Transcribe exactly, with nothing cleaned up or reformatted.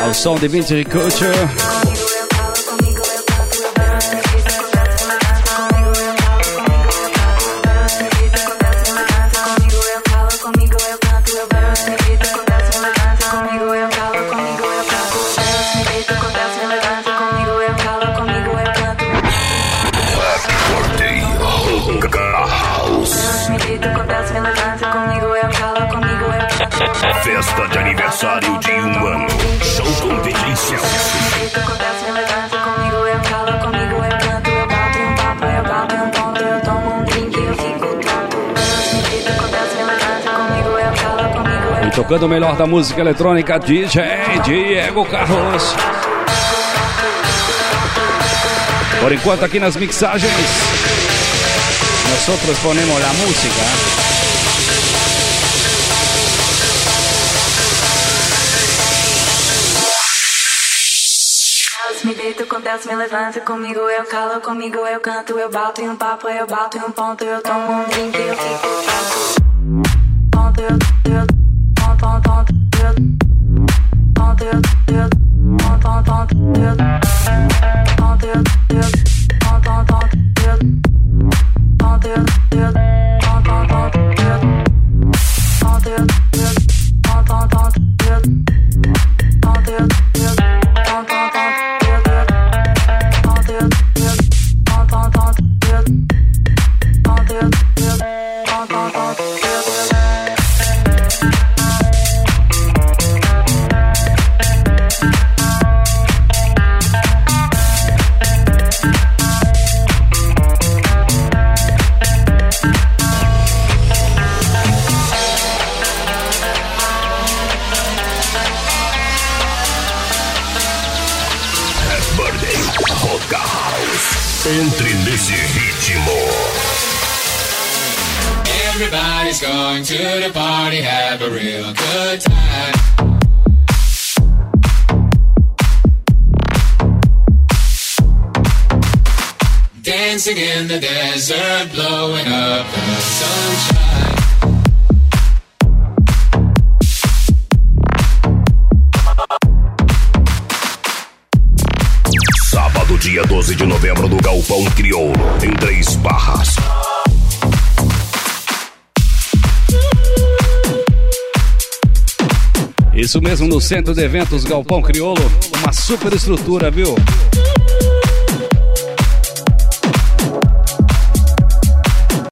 Ao som de Vintage Culture. Festa de aniversário de um ano. Show com D J Celso. E tocando o melhor da música eletrônica, D J Diego Carlos. Por enquanto aqui nas mixagens, nós ponemos a música. Me deito com desce, me levanto, comigo eu calo, comigo eu canto, eu bato em um papo, eu bato em um ponto, eu tomo um drink, eu fico ponto, eu, eu, ponto, ponto, ponto, eu, ponto, eu, eu, ponto, ponto, ponto, eu, ponto, eu, eu, ponto, ponto, ponto, eu, ponto, eu, eu, ponto, ponto, ponto, eu, ponto, eu, eu, ponto, ponto, ponto, eu, ponto, eu, eu, ponto, ponto, ponto. Entre nesse ritmo. Everybody's going to the party, have a real good time. Dancing in the desert, blowing up the sunshine. Sábado, dia doze de novembro, no Galpão Crioulo, em Três Barras. Isso mesmo, no Centro de Eventos Galpão Crioulo, uma super estrutura, viu?